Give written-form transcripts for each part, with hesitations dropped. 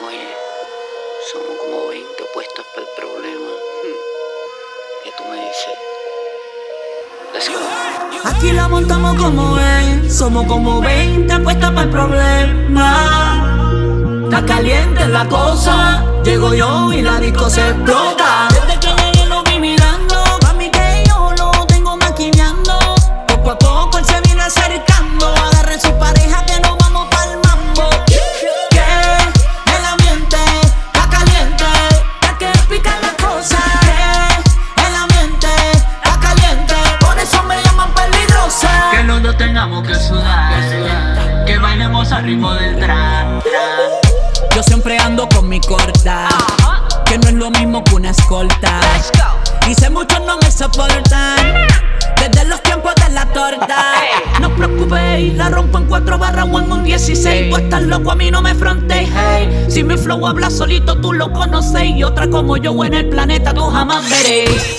Oye, somos como 20 opuestos para el problema. ¿Qué tú me dices? Let's go. Aquí la montamos como es. Somos como 20 puestas para el problema. Está caliente la cosa. Llego yo y la disco se explota. Desde que llegué lo vi mirando. Pa' mí que yo lo tengo maquinando. Poco a poco él se viene acercando. Agarren su pareja que nos vamos pa'l mambo. Que el ambiente está caliente. Ya que pican las cosas. Que el ambiente está caliente. Por eso me llaman peligrosa. Que los dos tengamos que sudar, que bailemos al ritmo del trap. Yo siempre ando con mi corta, que no es lo mismo que una escolta. Y sé muchos no me soportan, desde los tiempos de la torta. No os preocupéis, la rompo en 4 barras o en un 16. Tú estás loco, a mí no me frontéis, hey. Si mi flow habla solito, tú lo conocéis. Y otra como yo en el planeta, tú jamás veréis.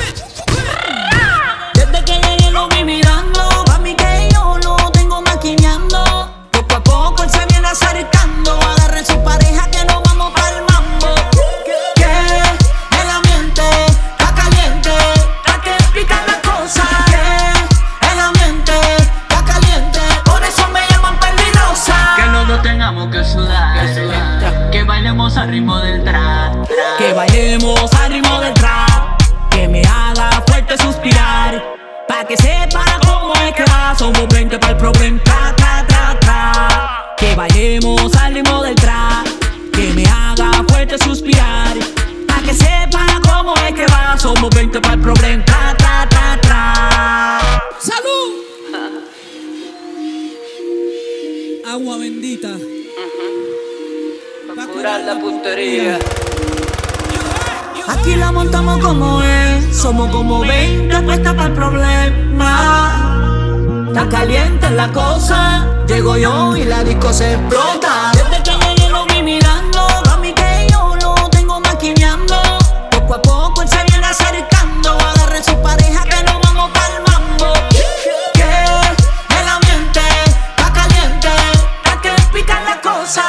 Desde que llegué lo vi mirando. Pa' mí que yo lo tengo maquinando. Poco a poco él se viene acercando. Agarren su pareja que nos vamos pa'l mambo. Que el ambiente está caliente. Está que pican las cosas. Que el ambiente está caliente. Por eso me llaman peligrosa. Que los dos tengamos que sudar, que bailemos al ritmo del trap. Que bailemos al ritmo del trap. Que me haga fuerte suspirar. Pa' que sepa cómo es que va. Somos 20 pa'l problema. Tra, tra, tra, tra. Que bailemos al ritmo del trap. Que me haga fuerte suspirar. Pa' que sepa cómo es que va. Somos 20 pa'l problema. Tra, tra, tra, tra. ¡Salud! Agua bendita. Pa' curar la puntería. Aquí la montamos como es. Somos como 20 puestas para el problema. Está caliente la cosa. Llego yo y la disco se explota. Desde que llegué lo vi mirando. Pa' mí que yo lo tengo maquinando. Poco a poco él se viene acercando. Agarren su pareja que nos vamos pa'l mambo. Que el ambiente está caliente. Está que pican las cosas.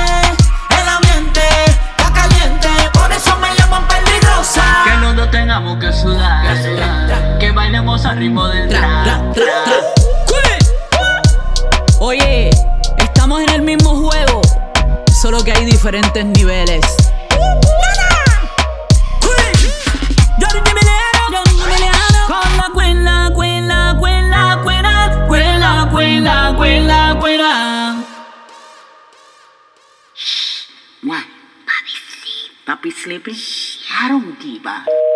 Que los dos tengamos que sudar, que bailemos al ritmo del trap. Oye, estamos en el mismo juego, solo que hay diferentes niveles. Con la cuela, cuela, cuela, cuela, cuela, cuela, cuela, cuela. Papi sleeping? I don't give a